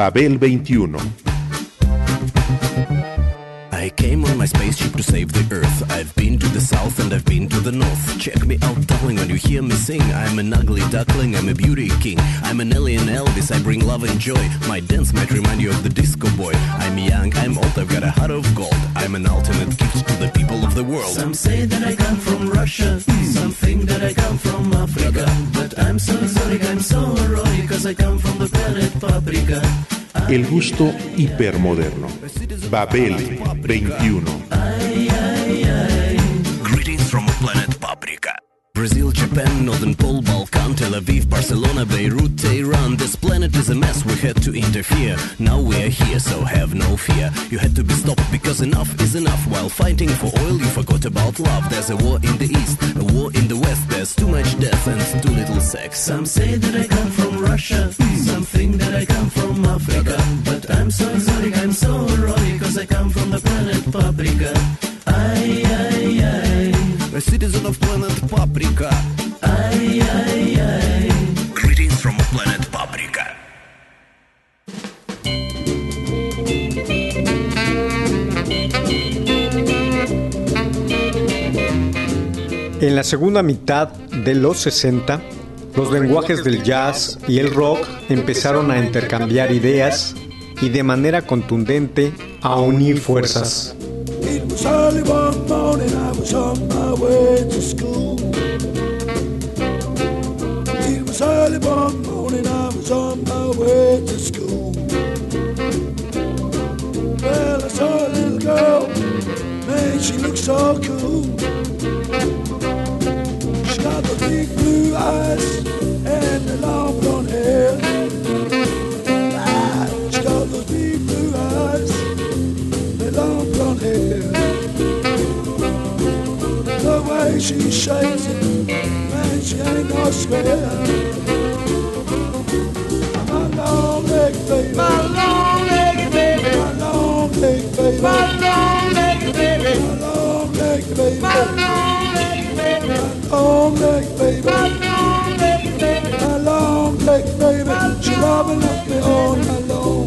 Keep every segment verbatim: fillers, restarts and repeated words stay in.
Babel veintiuno. I came on my spaceship to save the Earth. I've been to the south and I've been to the north. Check me out, darling, when you hear me sing. I'm an ugly duckling, I'm a beauty king. I'm an alien Elvis, I bring love and joy. My dance might remind you of the disco boy. I'm young, I'm old, I've got a heart of gold. I'm an ultimate gift to the people of the world. Some say that I come from Russia, some think that I come from Africa. But I'm so exotic, I'm so erotic, cause I come from the planet Paprika. El gusto hipermoderno. Babel veintiuno. Ay, ay, ay. Greetings from planet Paprika. Brazil, Japan, Northern Pole, Balkan, Tel Aviv, Barcelona, Beirut, Tehran. This planet is a mess, we had to interfere. Now we are here, so have no fear. You had to be stopped because enough is enough. While fighting for oil, you forgot about love. There's a war in the east, a war in the west. There's too much death and too little sex. Some say that I come from Russia, some think that I come from Africa. But I'm so exotic, I'm so erotic, cause I come from the planet Paprika. Ay, ay, ay. A citizen of planet Paprika. Ay, ay, ay. Greetings from planet Paprika. En la segunda mitad de los sesenta, los lenguajes del jazz y el rock empezaron a intercambiar ideas y de manera contundente a unir fuerzas. It was early one morning, I was on my way to school. It was early one morning, I was on my way to school. Well, I saw a little girl, man, she looked so cool. She got the big blue eyes and the long blonde hair. Ah, she got those big blue eyes, the long blonde hair. The way she shakes it, man, she ain't no square. My long leg baby, my long leg baby, my long leg baby, my long leg baby, my long leg baby, my long leg baby, my long leg baby, my long leg baby, my long leg baby. She loving up me all night long.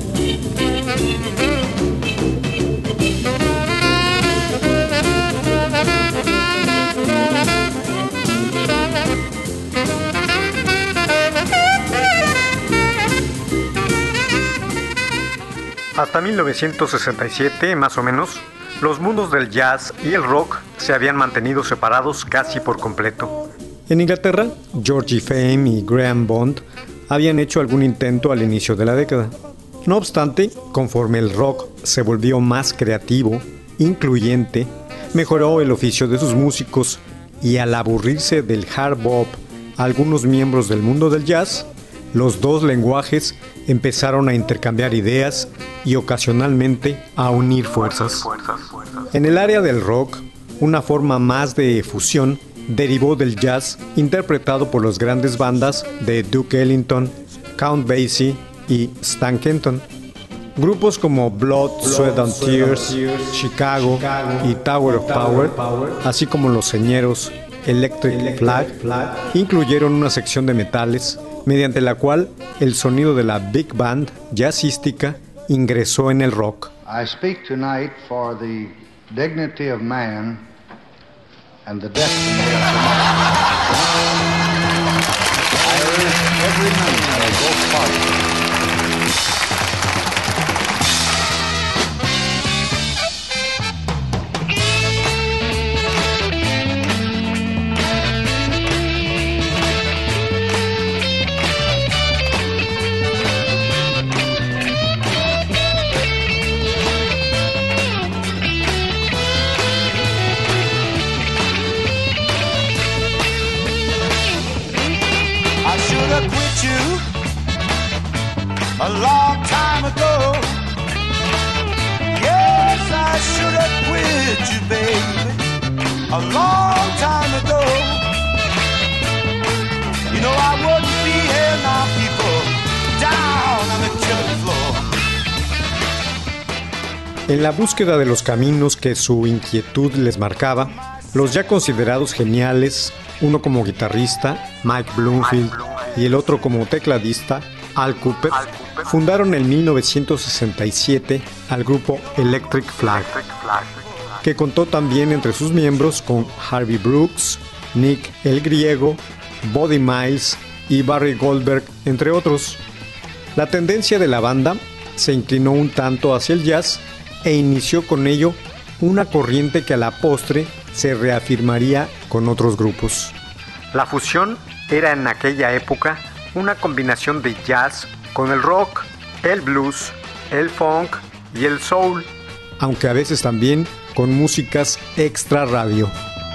Hasta mil novecientos sesenta y siete, más o menos, los mundos del jazz y el rock se habían mantenido separados casi por completo. En Inglaterra, Georgie Fame y Graham Bond habían hecho algún intento al inicio de la década. No obstante, conforme el rock se volvió más creativo, incluyente, mejoró el oficio de sus músicos y al aburrirse del hard bop algunos miembros del mundo del jazz, los dos lenguajes empezaron a intercambiar ideas y ocasionalmente a unir fuerzas. En el área del rock, una forma más de fusión derivó del jazz interpretado por las grandes bandas de Duke Ellington, Count Basie y Stan Kenton. Grupos como Blood, Sweat and Tears, Chicago y Tower of Power, así como los señeros Electric Flag, incluyeron una sección de metales mediante la cual el sonido de la big band jazzística ingresó en el rock. I speak tonight for the dignity of man and the destiny of tomorrow. I urge every member of both parties a long time ago. Yes, I should have quit you, baby, a long time ago. You know I wouldn't be here now, people, down on the killing floor. En la búsqueda de los caminos que su inquietud les marcaba, los ya considerados geniales, uno como guitarrista, Mike Bloomfield, y el otro como tecladista, Al Kooper, fundaron en mil novecientos sesenta y siete al grupo Electric Flag, que contó también entre sus miembros con Harvey Brooks, Nick el Griego, Buddy Miles y Barry Goldberg, entre otros. La tendencia de la banda se inclinó un tanto hacia el jazz e inició con ello una corriente que a la postre se reafirmaría con otros grupos. La fusión era en aquella época una combinación de jazz con el rock, el blues, el funk y el soul, aunque a veces también con músicas extra radio.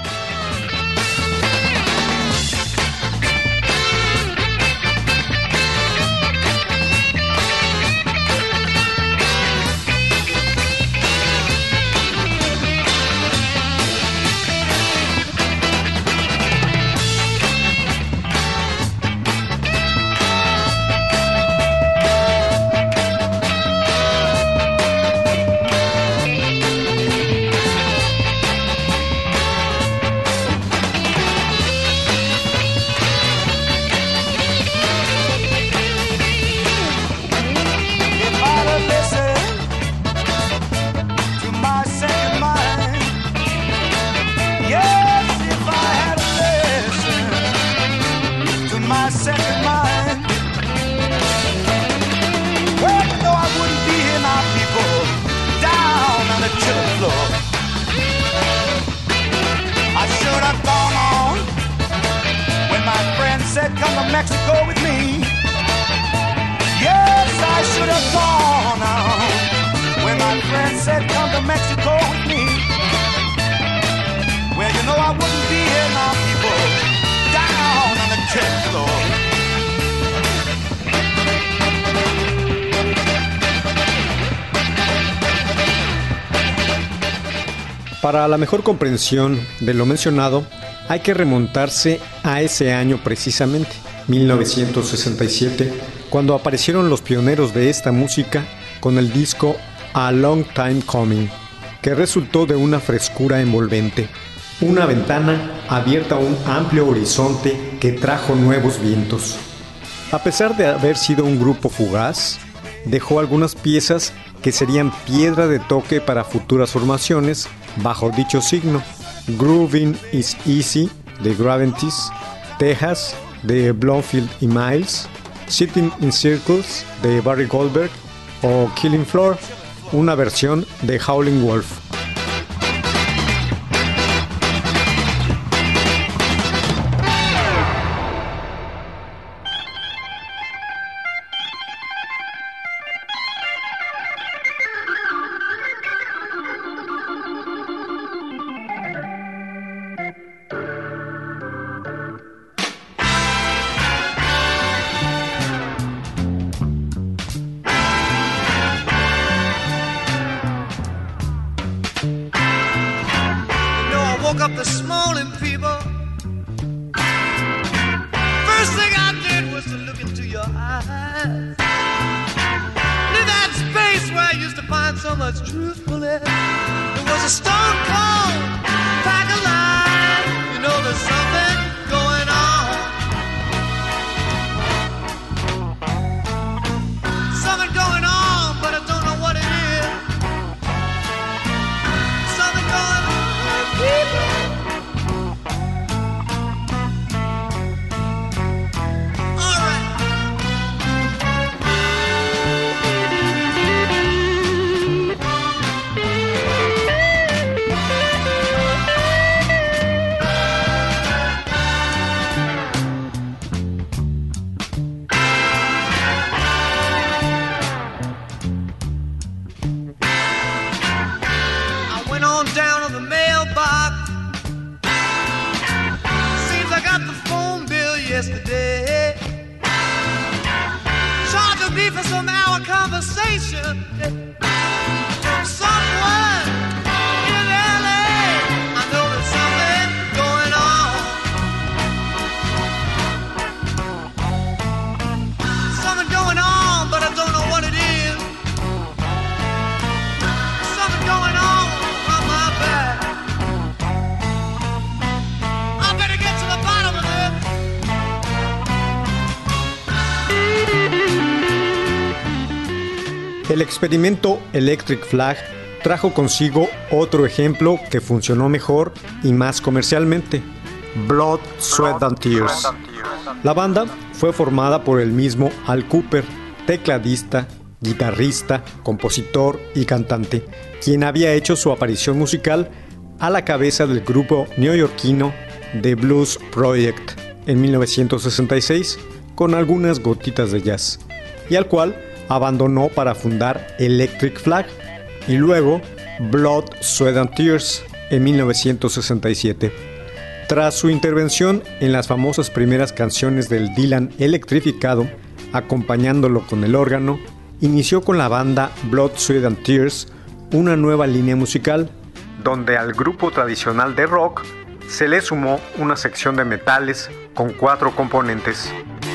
Said come to Mexico with me. Yes, I should have gone on when my friend said come to Mexico with me. Well, you know I wouldn't be here now, people, down on the tenth floor. Para la mejor comprensión de lo mencionado, hay que remontarse a ese año precisamente, mil novecientos sesenta y siete, cuando aparecieron los pioneros de esta música con el disco A Long Time Coming, que resultó de una frescura envolvente, una ventana abierta a un amplio horizonte que trajo nuevos vientos. A pesar de haber sido un grupo fugaz, dejó algunas piezas que serían piedra de toque para futuras formaciones bajo dicho signo: Groovin' is Easy de Gravities, Texas de Blomfield y Miles, Sitting in Circles de Barry Goldberg o Killing Floor, una versión de Howlin' Wolf. Up this morning, people. First thing I did was to look into your eyes. In that space where I used to find so much truthfulness, it was a stone cold pack of lies. You know there's something going on. Something going on, but I don't know what it is. Something going on, people. Down on the mailbox. Seems I got the phone bill yesterday. Charged me for some hour conversation from someone in L A. I know there's something going on. Something going on, but I don't know what it is. Something going on. I better get to the bottom of it. El experimento Electric Flag trajo consigo otro ejemplo que funcionó mejor y más comercialmente: Blood, Sweat and Tears. La banda fue formada por el mismo Al Kooper, tecladista, guitarrista, compositor y cantante, quien había hecho su aparición musical a la cabeza del grupo neoyorquino The Blues Project en mil novecientos sesenta y seis, con algunas gotitas de jazz, y al cual abandonó para fundar Electric Flag y luego Blood, Sweat and Tears en mil novecientos sesenta y siete. Tras su intervención en las famosas primeras canciones del Dylan electrificado, acompañándolo con el órgano, inició con la banda Blood, Sweat and Tears una nueva línea musical, donde al grupo tradicional de rock se le sumó una sección de metales con cuatro componentes.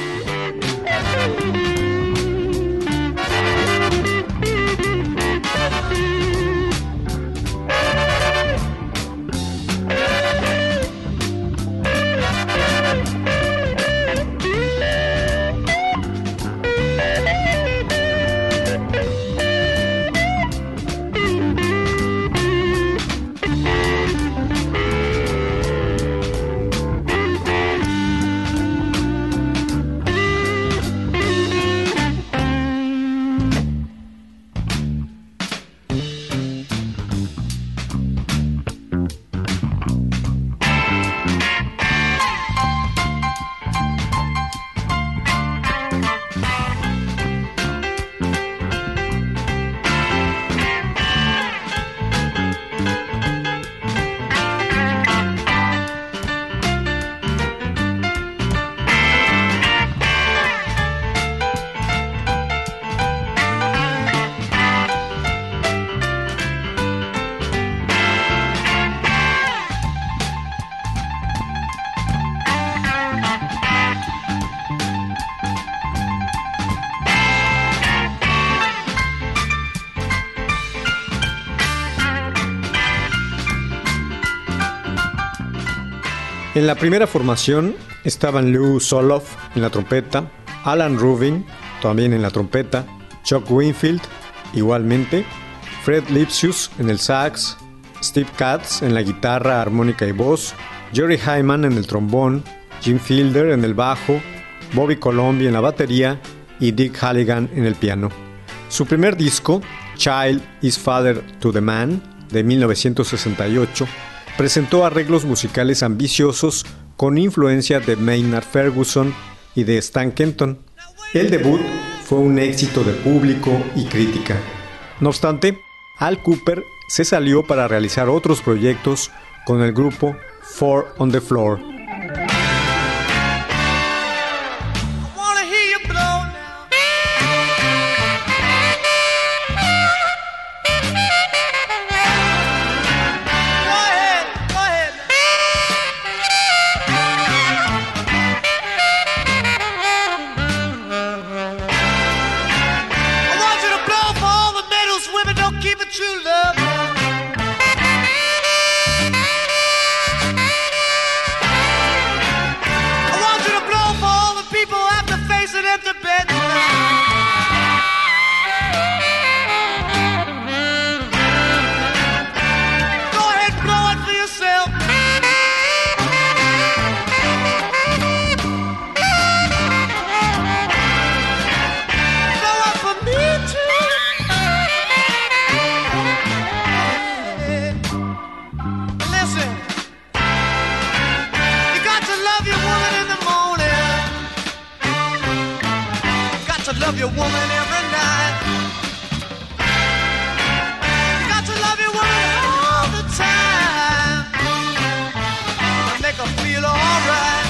En la primera formación estaban Lou Soloff en la trompeta, Alan Rubin también en la trompeta, Chuck Winfield igualmente, Fred Lipsius en el sax, Steve Katz en la guitarra, armónica y voz, Jerry Hyman en el trombón, Jim Fielder en el bajo, Bobby Colomby en la batería y Dick Halligan en el piano. Su primer disco, Child is Father to the Man, de mil novecientos sesenta y ocho, presentó arreglos musicales ambiciosos con influencia de Maynard Ferguson y de Stan Kenton. El debut fue un éxito de público y crítica. No obstante, Al Kooper se salió para realizar otros proyectos con el grupo Four on the Floor. Love your woman every night. You got to love your woman all the time. Make her feel alright.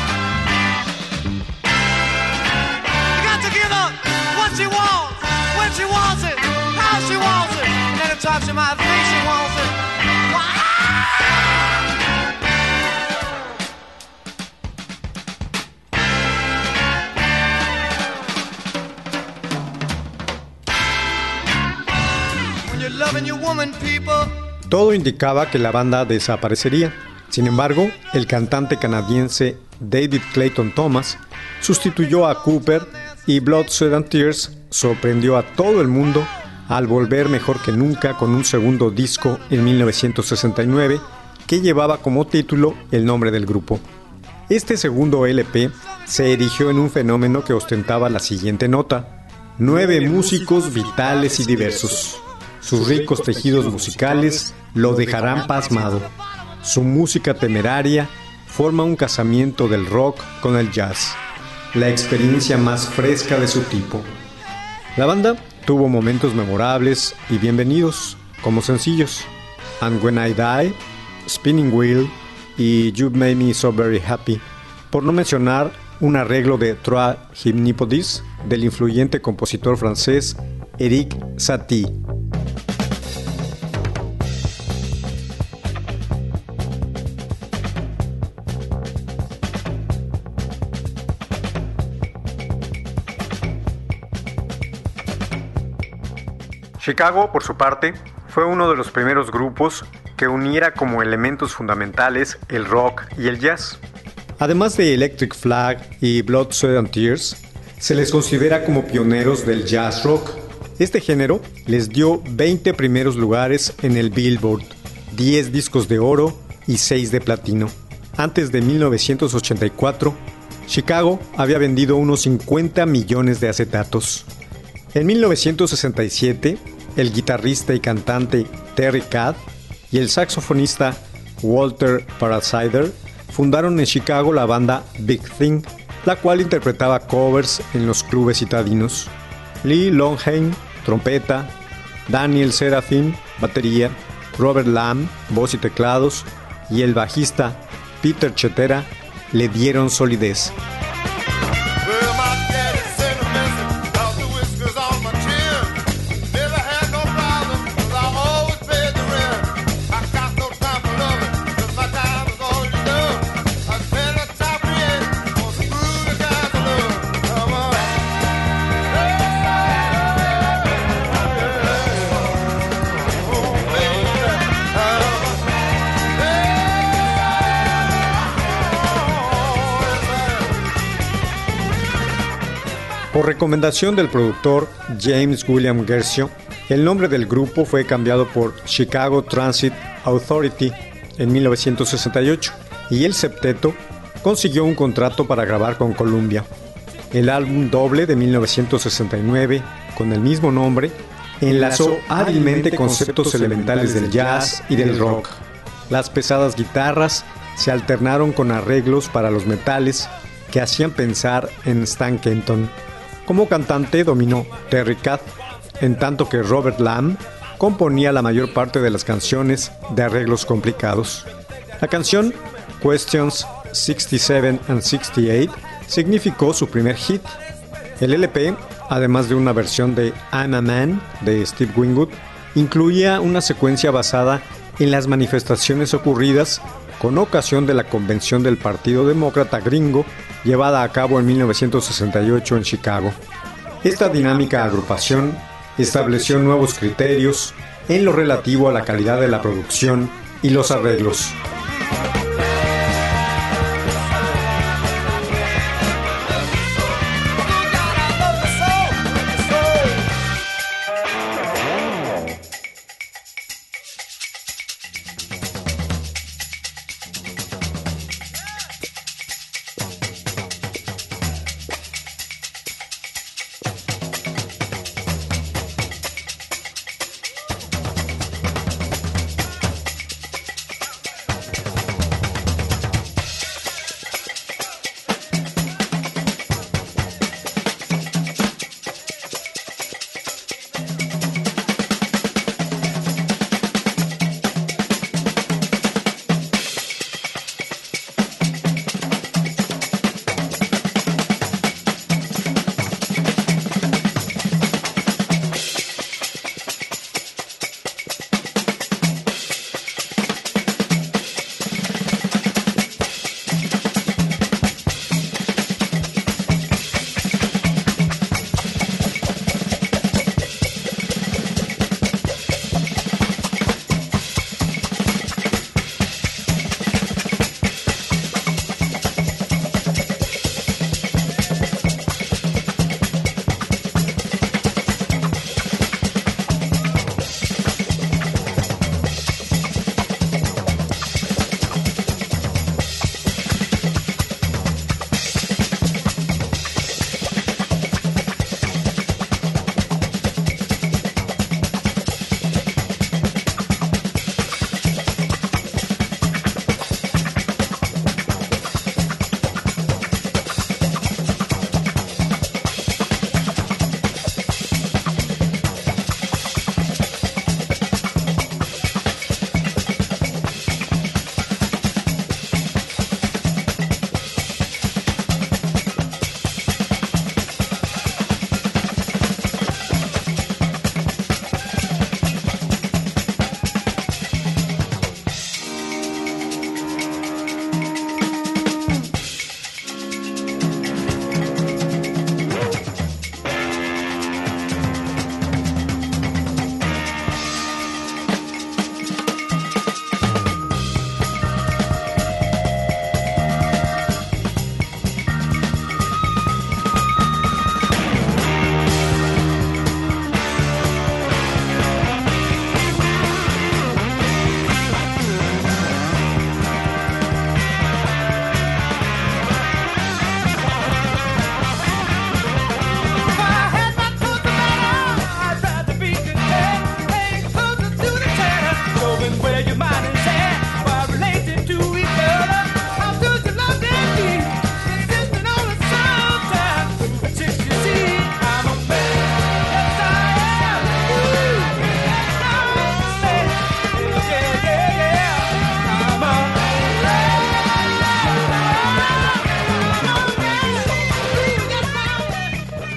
You got to give her what she wants, when she wants it, how she wants it, and anytime she might think she wants it. Wow. Todo indicaba que la banda desaparecería. Sin embargo, el cantante canadiense David Clayton Thomas sustituyó a Kooper y Blood, Sweat and Tears sorprendió a todo el mundo al volver mejor que nunca con un segundo disco en mil novecientos sesenta y nueve que llevaba como título el nombre del grupo. Este segundo L P se erigió en un fenómeno que ostentaba la siguiente nota: nueve músicos vitales y diversos. Sus ricos tejidos musicales lo dejarán pasmado. Su música temeraria forma un casamiento del rock con el jazz, la experiencia más fresca de su tipo. La banda tuvo momentos memorables y bienvenidos como sencillos: And When I Die, Spinning Wheel y You Made Me So Very Happy, por no mencionar un arreglo de Trois Hypnopodes del influyente compositor francés Erik Satie. Chicago, por su parte, fue uno de los primeros grupos que uniera como elementos fundamentales el rock y el jazz. Además de Electric Flag y Blood, Sweat and Tears, se les considera como pioneros del jazz rock. Este género les dio veinte primeros lugares en el Billboard, diez discos de oro y seis de platino. Antes de mil novecientos ochenta y cuatro, Chicago había vendido unos cincuenta millones de acetatos. En mil novecientos sesenta y siete, el guitarrista y cantante Terry Kath y el saxofonista Walter Parasider fundaron en Chicago la banda Big Thing, la cual interpretaba covers en los clubes citadinos. Lee Longheim, trompeta; Daniel Serafin, batería; Robert Lamb, voz y teclados; y el bajista Peter Cetera le dieron solidez. Por recomendación del productor James William Guercio, el nombre del grupo fue cambiado por Chicago Transit Authority en mil novecientos sesenta y ocho, y el septeto consiguió un contrato para grabar con Columbia. El álbum doble de mil novecientos sesenta y nueve, con el mismo nombre, enlazó hábilmente conceptos elementales del jazz y del rock. Las pesadas guitarras se alternaron con arreglos para los metales que hacían pensar en Stan Kenton. Como cantante dominó Terry Kath, en tanto que Robert Lamb componía la mayor parte de las canciones de arreglos complicados. La canción Questions sesenta y siete and sesenta y ocho significó su primer hit. El L P, además de una versión de I'm a Man de Steve Winwood, incluía una secuencia basada en las manifestaciones ocurridas con ocasión de la convención del Partido Demócrata Gringo llevada a cabo en mil novecientos sesenta y ocho en Chicago. Esta dinámica agrupación estableció nuevos criterios en lo relativo a la calidad de la producción y los arreglos.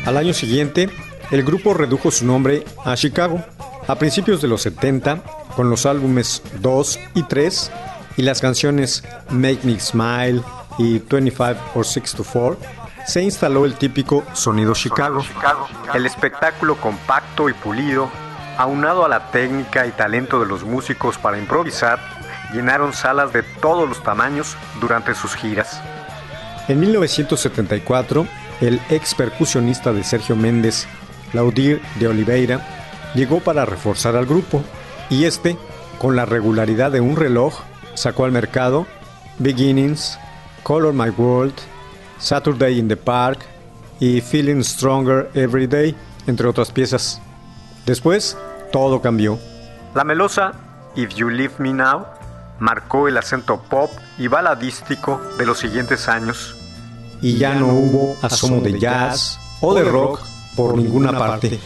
Al año siguiente, el grupo redujo su nombre a Chicago. A principios de los setenta, con los álbumes dos y tres y las canciones Make Me Smile y veinticinco or six to four, se instaló el típico sonido Chicago. El espectáculo compacto y pulido, aunado a la técnica y talento de los músicos para improvisar, llenaron salas de todos los tamaños durante sus giras. En mil novecientos setenta y cuatro, el ex percusionista de Sergio Méndez, Laudir de Oliveira, llegó para reforzar al grupo, y este, con la regularidad de un reloj, sacó al mercado Beginnings, Color My World, Saturday in the Park y Feeling Stronger Every Day, entre otras piezas. Después, todo cambió. La melosa If You Leave Me Now marcó el acento pop y baladístico de los siguientes años. Y ya no hubo asomo de jazz o de rock por ninguna parte.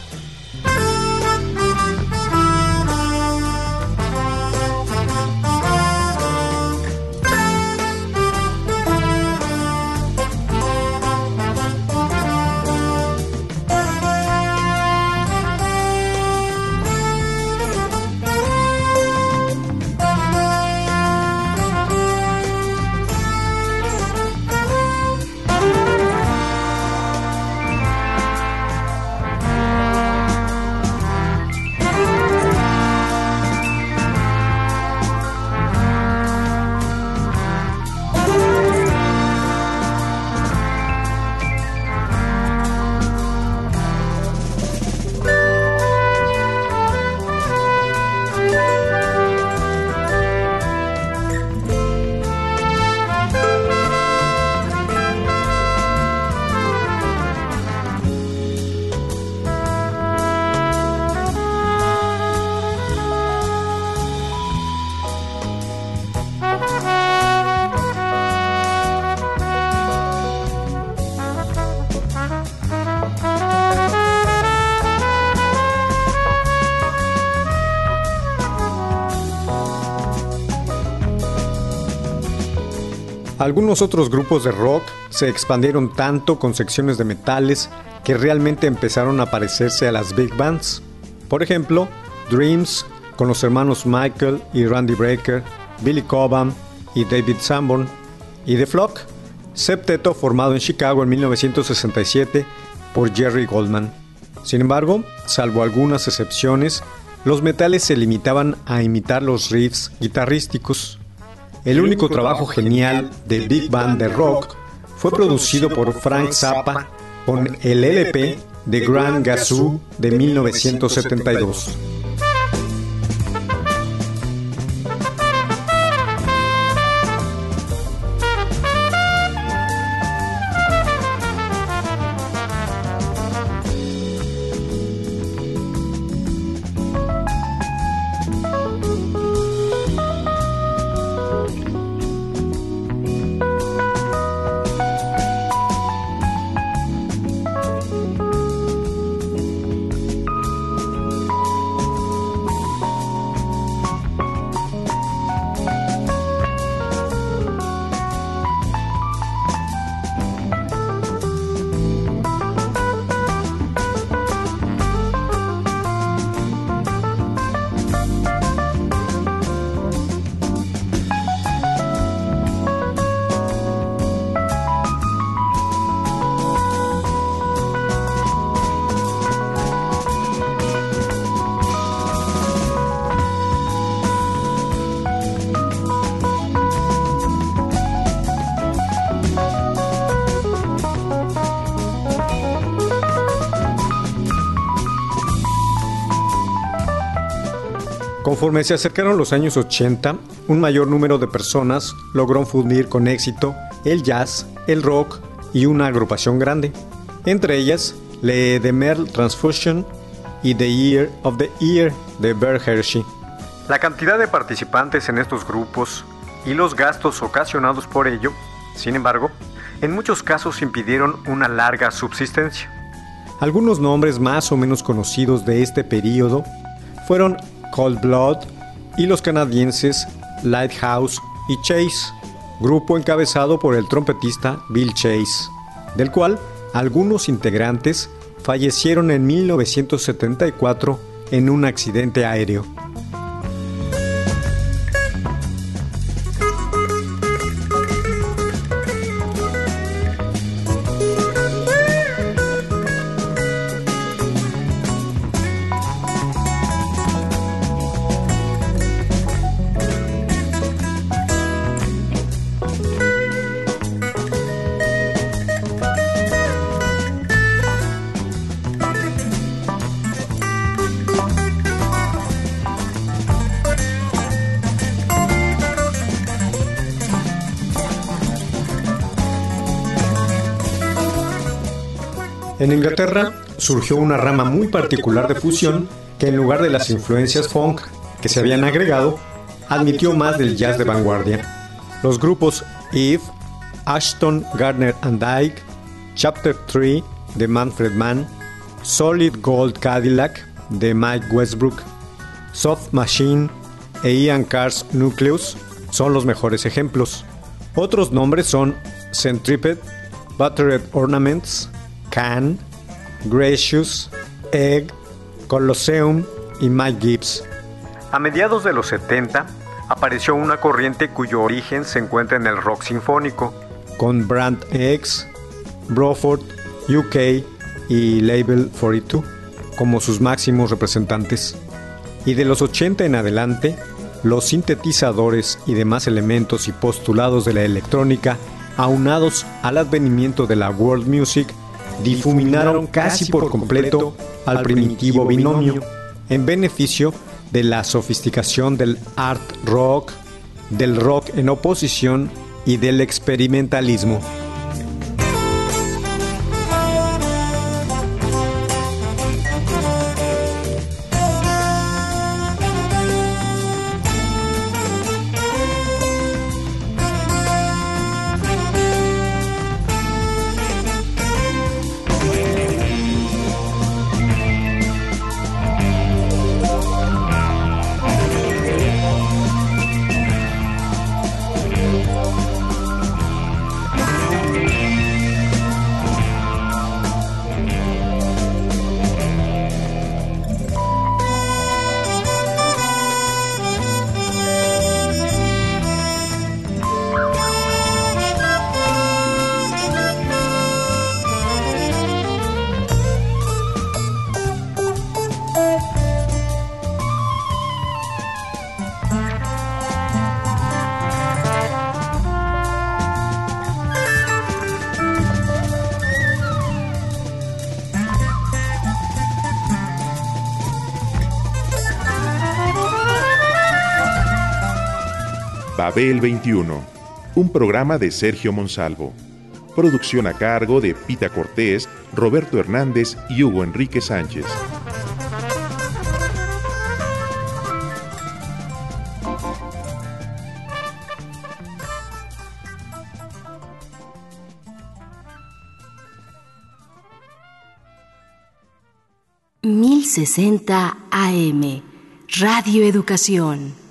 Algunos otros grupos de rock se expandieron tanto con secciones de metales que realmente empezaron a parecerse a las big bands. Por ejemplo, Dreams con los hermanos Michael y Randy Brecker, Billy Cobham y David Sanborn, y The Flock, septeto formado en Chicago en mil novecientos sesenta y siete por Jerry Goldman. Sin embargo, salvo algunas excepciones, los metales se limitaban a imitar los riffs guitarrísticos. El único trabajo genial de Big Band de rock fue producido por Frank Zappa con el L P de Grand Gazoo de mil novecientos setenta y dos. Conforme se acercaron los años ochenta, un mayor número de personas logró fundir con éxito el jazz, el rock y una agrupación grande, entre ellas Le Demerle Transfusion y The Year of the Ear de Bert Hershey. La cantidad de participantes en estos grupos y los gastos ocasionados por ello, sin embargo, en muchos casos impidieron una larga subsistencia. Algunos nombres más o menos conocidos de este periodo fueron Cold Blood y los canadienses Lighthouse y Chase, grupo encabezado por el trompetista Bill Chase, del cual algunos integrantes fallecieron en mil novecientos setenta y cuatro en un accidente aéreo. En Inglaterra surgió una rama muy particular de fusión que, en lugar de las influencias funk que se habían agregado, admitió más del jazz de vanguardia. Los grupos Eve, Ashton, Gardner and Dyke, Chapter tres de Manfred Mann, Solid Gold Cadillac de Mike Westbrook, Soft Machine e Ian Carr's Nucleus son los mejores ejemplos. Otros nombres son Centripede, Buttered Ornaments, Can, Gracious, Egg, Colosseum y Mike Gibbs. A mediados de los setenta apareció una corriente cuyo origen se encuentra en el rock sinfónico, con Brand X, Bruford, U K y Label cuarenta y dos como sus máximos representantes. Y de los ochenta en adelante, los sintetizadores y demás elementos y postulados de la electrónica, aunados al advenimiento de la world music, difuminaron casi por completo al primitivo binomio, en beneficio de la sofisticación del art rock, del rock en oposición y del experimentalismo. Babel veintiuno, un programa de Sergio Monsalvo. Producción a cargo de Pita Cortés, Roberto Hernández y Hugo Enrique Sánchez. mil sesenta A M, Radio Educación.